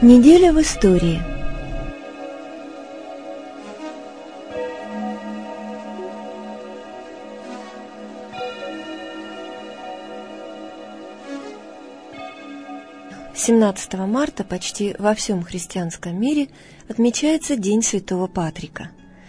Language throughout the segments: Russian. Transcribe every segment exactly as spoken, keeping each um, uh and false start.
Неделя в истории. семнадцатого марта почти во всем христианском мире отмечается День Святого Патрика.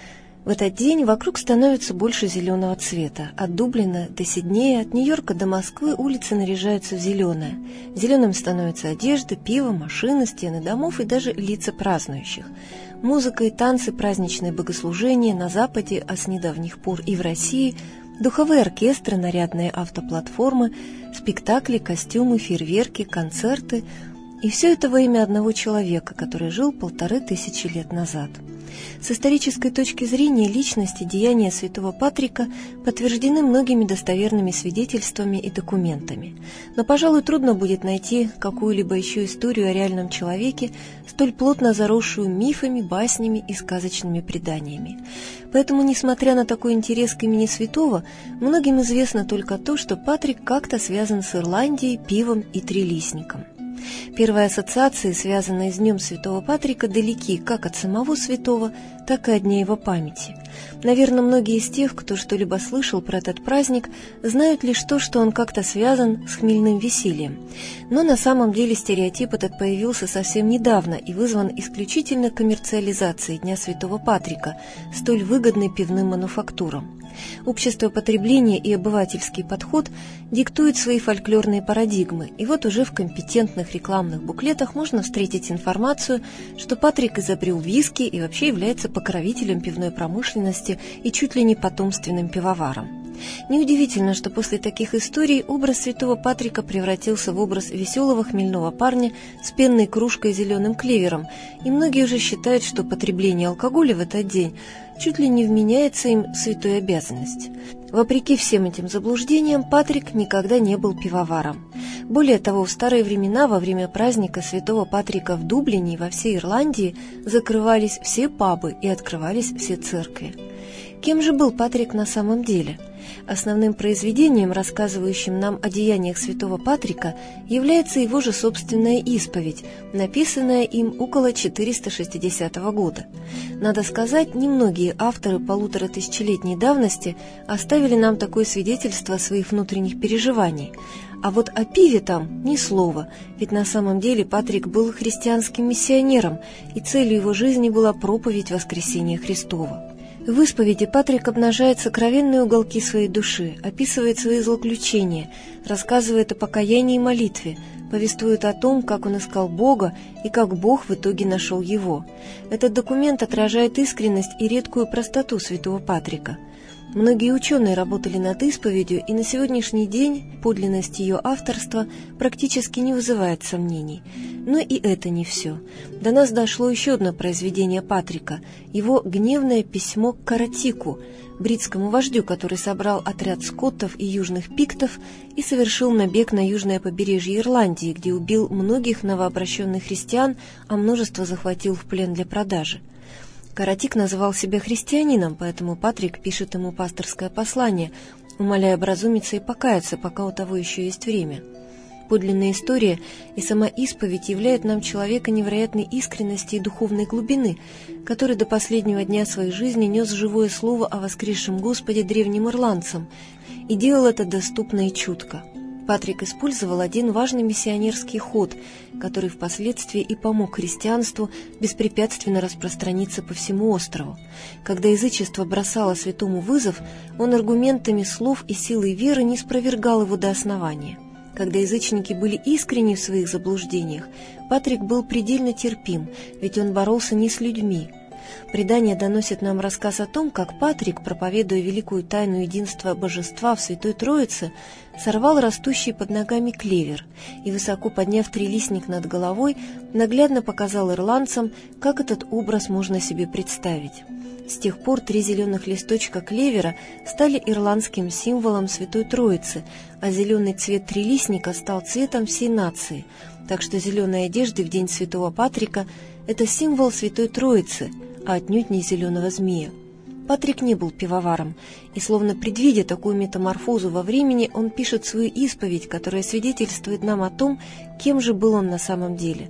В этот день вокруг становится больше зеленого цвета. От Дублина до Сиднея, от Нью-Йорка до Москвы улицы наряжаются в зеленое. Зеленым становятся одежда, пиво, машины, стены домов и даже лица празднующих. Музыка и танцы, праздничные богослужения на Западе, а с недавних пор и в России, духовые оркестры, нарядные автоплатформы, спектакли, костюмы, фейерверки, концерты. И все это во имя одного человека, который жил полторы тысячи лет назад. С исторической точки зрения личность и деяния святого Патрика подтверждены многими достоверными свидетельствами и документами. Но, пожалуй, трудно будет найти какую-либо еще историю о реальном человеке, столь плотно заросшую мифами, баснями и сказочными преданиями. Поэтому, несмотря на такой интерес к имени святого, многим известно только то, что Патрик как-то связан с Ирландией, пивом и трилистником. Первые ассоциации, связанные с Днем Святого Патрика, далеки как от самого святого, так и от дня его памяти. Наверное, многие из тех, кто что-либо слышал про этот праздник, знают лишь то, что он как-то связан с хмельным весельем. Но на самом деле стереотип этот появился совсем недавно и вызван исключительно коммерциализацией Дня Святого Патрика, столь выгодной пивным мануфактурам. Общество потребления и обывательский подход диктуют свои фольклорные парадигмы, и вот уже в компетентных рекламных буклетах можно встретить информацию, что Патрик изобрел виски и вообще является покровителем пивной промышленности и чуть ли не потомственным пивоваром. Неудивительно, что после таких историй образ святого Патрика превратился в образ веселого хмельного парня с пенной кружкой и зеленым клевером, и многие уже считают, что потребление алкоголя в этот день чуть ли не вменяется им в святую обязанность. Вопреки всем этим заблуждениям, Патрик никогда не был пивоваром. Более того, в старые времена, во время праздника святого Патрика в Дублине и во всей Ирландии закрывались все пабы и открывались все церкви. Кем же был Патрик на самом деле? Основным произведением, рассказывающим нам о деяниях святого Патрика, является его же собственная исповедь, написанная им около четыреста шестидесятого года. Надо сказать, немногие авторы полутора тысячелетней давности оставили нам такое свидетельство своих внутренних переживаний. А вот о пиве там ни слова, ведь на самом деле Патрик был христианским миссионером, и целью его жизни была проповедь воскресения Христова. В исповеди Патрик обнажает сокровенные уголки своей души, описывает свои злоключения, рассказывает о покаянии и молитве, повествует о том, как он искал Бога и как Бог в итоге нашел его. Этот документ отражает искренность и редкую простоту святого Патрика. Многие ученые работали над исповедью, и на сегодняшний день подлинность ее авторства практически не вызывает сомнений. Но и это не все. До нас дошло еще одно произведение Патрика, его гневное письмо к Каратику, бритскому вождю, который собрал отряд скоттов и южных пиктов и совершил набег на южное побережье Ирландии, где убил многих новообращенных христиан, а множество захватил в плен для продажи. Каратик называл себя христианином, поэтому Патрик пишет ему пасторское послание, умоляя образумиться и покаяться, пока у того еще есть время. Подлинная история и сама исповедь являют нам человека невероятной искренности и духовной глубины, который до последнего дня своей жизни нес живое слово о воскресшем Господе древним ирландцам и делал это доступно и чутко. Патрик использовал один важный миссионерский ход, который впоследствии и помог христианству беспрепятственно распространиться по всему острову. Когда язычество бросало святому вызов, он аргументами слов и силой веры не спровергал его до основания. Когда язычники были искренни в своих заблуждениях, Патрик был предельно терпим, ведь он боролся не с людьми. Предание доносит нам рассказ о том, как Патрик, проповедуя великую тайну единства Божества в Святой Троице, сорвал растущий под ногами клевер и, высоко подняв трилистник над головой, наглядно показал ирландцам, как этот образ можно себе представить. С тех пор три зеленых листочка клевера стали ирландским символом Святой Троицы, а зеленый цвет трилистника стал цветом всей нации, так что зеленые одежды в день Святого Патрика – это символ Святой Троицы, а отнюдь не зеленого змея. Патрик не был пивоваром, и, словно предвидя такую метаморфозу во времени, он пишет свою исповедь, которая свидетельствует нам о том, кем же был он на самом деле.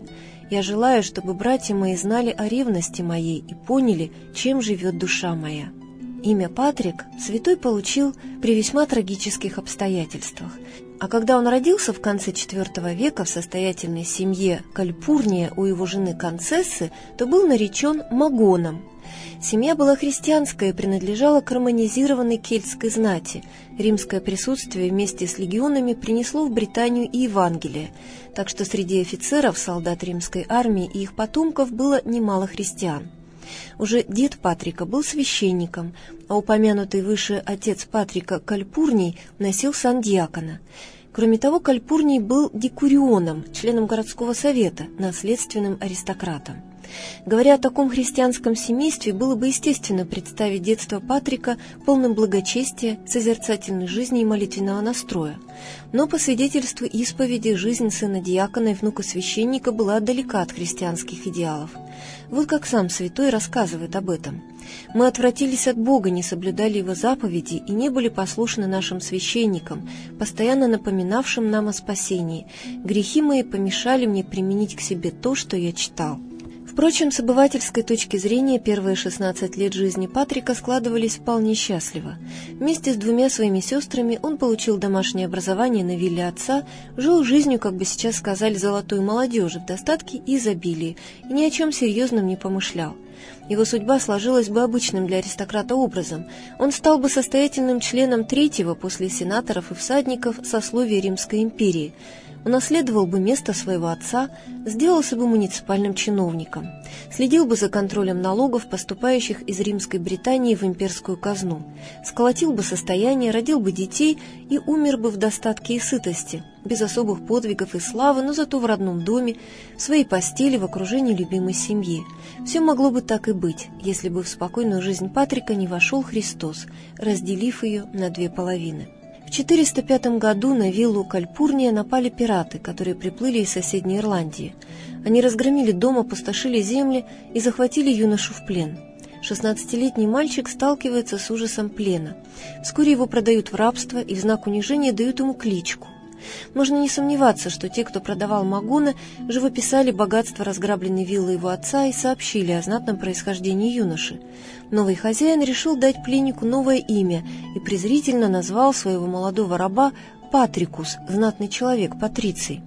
Я желаю, чтобы братья мои знали о ревности моей и поняли, чем живет душа моя». Имя Патрик святой получил при весьма трагических обстоятельствах. А когда он родился в конце четвёртого века в состоятельной семье Кальпурния у его жены Концессы, то был наречен Магоном. Семья была христианская и принадлежала к романизированной кельтской знати. Римское присутствие вместе с легионами принесло в Британию и Евангелие, так что среди офицеров, солдат римской армии и их потомков было немало христиан. Уже дед Патрика был священником, а упомянутый выше отец Патрика Кальпурний носил сан диакона. Кроме того, Кальпурний был декурионом, членом городского совета, наследственным аристократом. Говоря о таком христианском семействе, было бы естественно представить детство Патрика полным благочестия, созерцательной жизни и молитвенного настроя. Но по свидетельству исповеди, жизнь сына диакона и внука священника была далека от христианских идеалов. Вот как сам святой рассказывает об этом. «Мы отвратились от Бога, не соблюдали Его заповеди и не были послушны нашим священникам, постоянно напоминавшим нам о спасении. Грехи мои помешали мне применить к себе то, что я читал». Впрочем, с обывательской точки зрения, первые шестнадцать лет жизни Патрика складывались вполне счастливо. Вместе с двумя своими сестрами он получил домашнее образование на вилле отца, жил жизнью, как бы сейчас сказали, золотой молодежи в достатке и изобилии, и ни о чем серьезном не помышлял. Его судьба сложилась бы обычным для аристократа образом. Он стал бы состоятельным членом третьего после сенаторов и всадников сословия Римской империи, унаследовал бы место своего отца, сделался бы муниципальным чиновником, следил бы за контролем налогов, поступающих из Римской Британии в имперскую казну, сколотил бы состояние, родил бы детей и умер бы в достатке и сытости, без особых подвигов и славы, но зато в родном доме, в своей постели, в окружении любимой семьи. Все могло бы так и быть, если бы в спокойную жизнь Патрика не вошел Христос, разделив ее на две половины. В четыреста пятом году на виллу Кальпурния напали пираты, которые приплыли из соседней Ирландии. Они разгромили дом, опустошили земли и захватили юношу в плен. шестнадцатилетний мальчик сталкивается с ужасом плена. Вскоре его продают в рабство и в знак унижения дают ему кличку. Можно не сомневаться, что те, кто продавал Магона, живописали богатство разграбленной виллы его отца и сообщили о знатном происхождении юноши. Новый хозяин решил дать пленнику новое имя и презрительно назвал своего молодого раба Патрикус, знатный человек, патриций.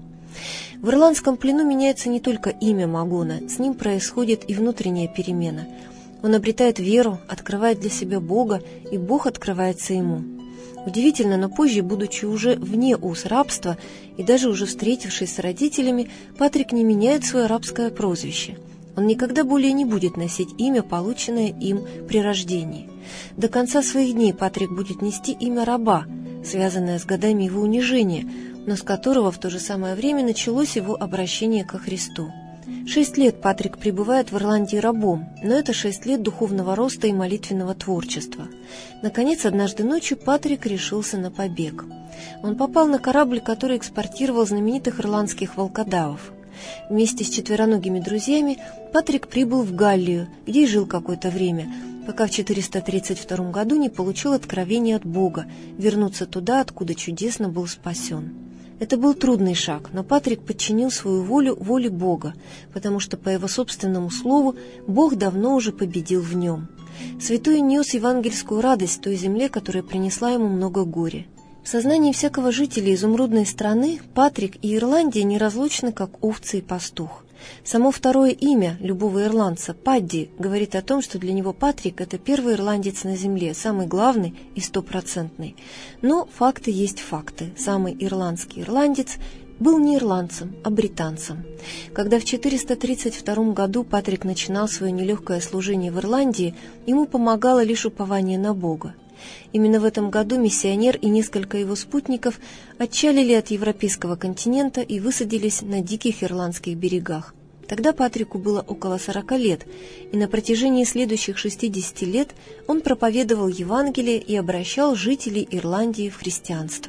В ирландском плену меняется не только имя Магона, с ним происходит и внутренняя перемена. Он обретает веру, открывает для себя Бога, и Бог открывается ему. Удивительно, но позже, будучи уже вне уз рабства и даже уже встретившись с родителями, Патрик не меняет свое рабское прозвище. Он никогда более не будет носить имя, полученное им при рождении. До конца своих дней Патрик будет нести имя раба, связанное с годами его унижения, но с которого в то же самое время началось его обращение ко Христу. Шесть лет Патрик пребывает в Ирландии рабом, но это шесть лет духовного роста и молитвенного творчества. Наконец, однажды ночью Патрик решился на побег. Он попал на корабль, который экспортировал знаменитых ирландских волкодавов. Вместе с четвероногими друзьями Патрик прибыл в Галлию, где и жил какое-то время, пока в четыреста тридцать втором году не получил откровение от Бога вернуться туда, откуда чудесно был спасен. Это был трудный шаг, но Патрик подчинил свою волю воле Бога, потому что, по его собственному слову, Бог давно уже победил в нем. Святой нес евангельскую радость той земле, которая принесла ему много горя. В сознании всякого жителя изумрудной страны Патрик и Ирландия неразлучны, как овцы и пастух. Само второе имя любого ирландца, Падди, говорит о том, что для него Патрик – это первый ирландец на земле, самый главный и стопроцентный. Но факты есть факты. Самый ирландский ирландец был не ирландцем, а британцем. Когда в четыреста тридцать втором году Патрик начинал свое нелегкое служение в Ирландии, ему помогало лишь упование на Бога. Именно в этом году миссионер и несколько его спутников отчалили от европейского континента и высадились на диких ирландских берегах. Тогда Патрику было около сорока лет, и на протяжении следующих шестидесяти лет он проповедовал Евангелие и обращал жителей Ирландии в христианство.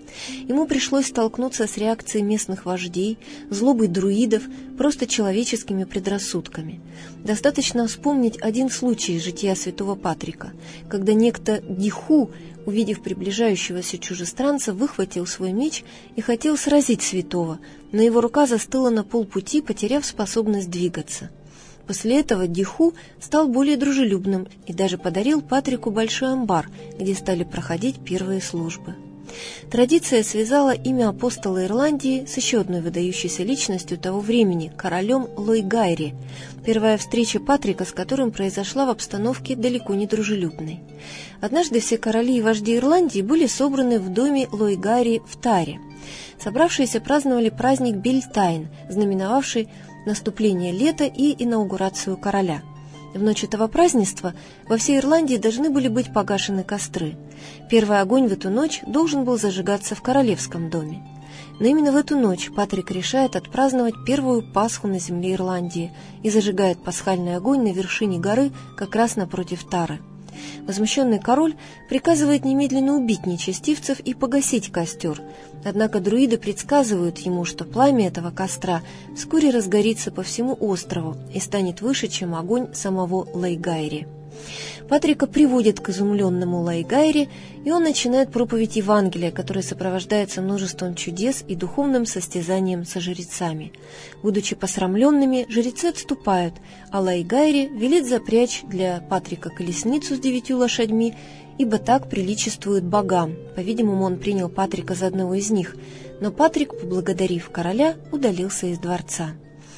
Ему пришлось столкнуться с реакцией местных вождей, злобой друидов, просто человеческими предрассудками. Достаточно вспомнить один случай из жития святого Патрика, когда некто Диху, увидев приближающегося чужестранца, выхватил свой меч и хотел сразить святого, но его рука застыла на полпути, потеряв способность двигаться. После этого Диху стал более дружелюбным и даже подарил Патрику большой амбар, где стали проходить первые службы. Традиция связала имя апостола Ирландии с еще одной выдающейся личностью того времени – королем Лоигайри, первая встреча Патрика с которым произошла в обстановке далеко не дружелюбной. Однажды все короли и вожди Ирландии были собраны в доме Лоигайри в Таре. Собравшиеся праздновали праздник Бельтайн, знаменовавший наступление лета и инаугурацию короля. В ночь этого празднества во всей Ирландии должны были быть погашены костры. Первый огонь в эту ночь должен был зажигаться в королевском доме. Но именно в эту ночь Патрик решает отпраздновать первую Пасху на земле Ирландии и зажигает пасхальный огонь на вершине горы как раз напротив Тары. Возмущенный король приказывает немедленно убить нечестивцев и погасить костер, однако друиды предсказывают ему, что пламя этого костра вскоре разгорится по всему острову и станет выше, чем огонь самого Лоигайри. Патрика приводят к изумленному Лоигайри, и он начинает проповедь Евангелия, которая сопровождается множеством чудес и духовным состязанием со жрецами. Будучи посрамленными, жрецы отступают, а Лоигайри велит запрячь для Патрика колесницу с девятью лошадьми, ибо так приличествует богам. По-видимому, он принял Патрика за одного из них, но Патрик, поблагодарив короля, удалился из дворца.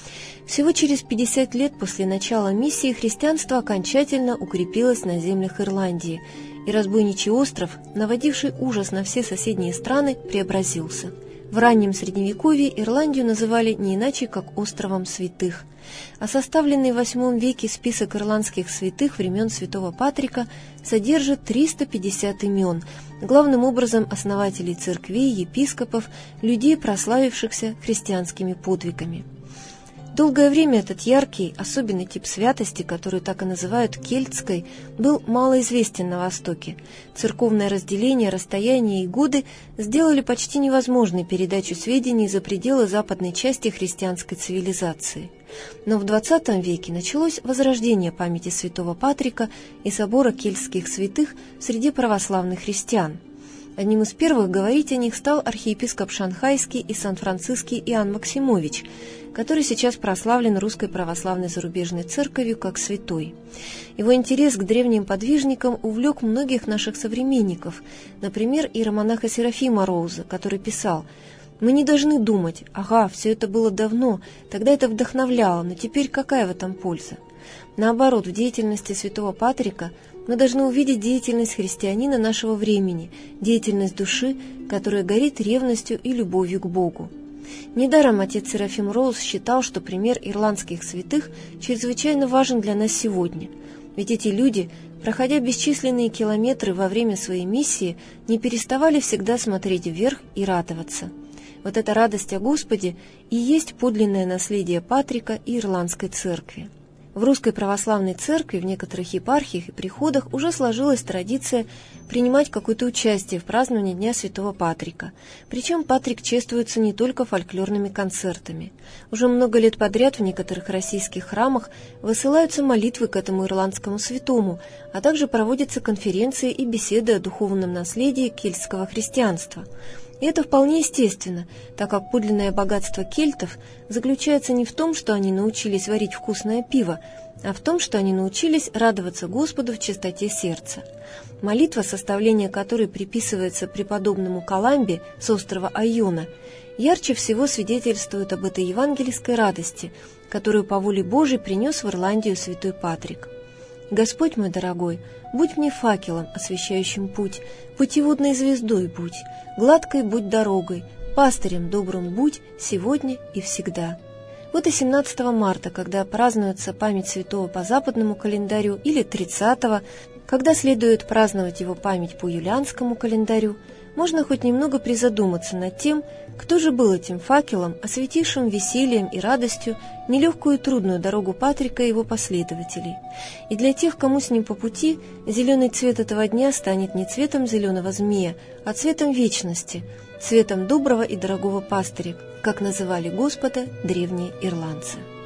Всего через пятьдесят лет после начала миссии христианство окончательно укрепилось на землях Ирландии, и разбойничий остров, наводивший ужас на все соседние страны, преобразился. В раннем Средневековье Ирландию называли не иначе, как островом святых, а составленный в восьмом веке список ирландских святых времен святого Патрика содержит триста пятьдесят имен, главным образом основателей церквей, епископов, людей, прославившихся христианскими подвигами. Долгое время этот яркий, особенный тип святости, который так и называют кельтской, был малоизвестен на Востоке. Церковное разделение, расстояние и годы сделали почти невозможной передачу сведений за пределы западной части христианской цивилизации. Но в двадцатом веке началось возрождение памяти святого Патрика и собора кельтских святых среди православных христиан. Одним из первых говорить о них стал архиепископ Шанхайский и Сан-Франциский Иоанн Максимович, который сейчас прославлен Русской Православной Зарубежной Церковью как святой. Его интерес к древним подвижникам увлек многих наших современников, например, иеромонаха Серафима Роуза, который писал: «Мы не должны думать, ага, все это было давно, тогда это вдохновляло, но теперь какая в этом польза?» Наоборот, в деятельности святого Патрика мы должны увидеть деятельность христианина нашего времени, деятельность души, которая горит ревностью и любовью к Богу. Недаром отец Серафим Роуз считал, что пример ирландских святых чрезвычайно важен для нас сегодня. Ведь эти люди, проходя бесчисленные километры во время своей миссии, не переставали всегда смотреть вверх и радоваться. Вот эта радость о Господе и есть подлинное наследие Патрика и Ирландской церкви. В Русской Православной Церкви в некоторых епархиях и приходах уже сложилась традиция принимать какое-то участие в праздновании Дня Святого Патрика. Причем Патрик чествуется не только фольклорными концертами. Уже много лет подряд в некоторых российских храмах высылаются молитвы к этому ирландскому святому, а также проводятся конференции и беседы о духовном наследии кельтского христианства. И это вполне естественно, так как подлинное богатство кельтов заключается не в том, что они научились варить вкусное пиво, а в том, что они научились радоваться Господу в чистоте сердца. Молитва, составление которой приписывается преподобному Колумбе с острова Айона, ярче всего свидетельствует об этой евангельской радости, которую по воле Божией принес в Ирландию святой Патрик. «Господь мой дорогой, будь мне факелом, освещающим путь, путеводной звездой будь, гладкой будь дорогой, пастырем добрым будь сегодня и всегда». Вот и семнадцатого марта, когда празднуется память святого по западному календарю, или тридцатого, когда следует праздновать его память по юлианскому календарю, можно хоть немного призадуматься над тем, кто же был этим факелом, осветившим весельем и радостью нелегкую и трудную дорогу Патрика и его последователей. И для тех, кому с ним по пути, зеленый цвет этого дня станет не цветом зеленого змея, а цветом вечности, светом доброго и дорогого пастыря, как называли Господа древние ирландцы.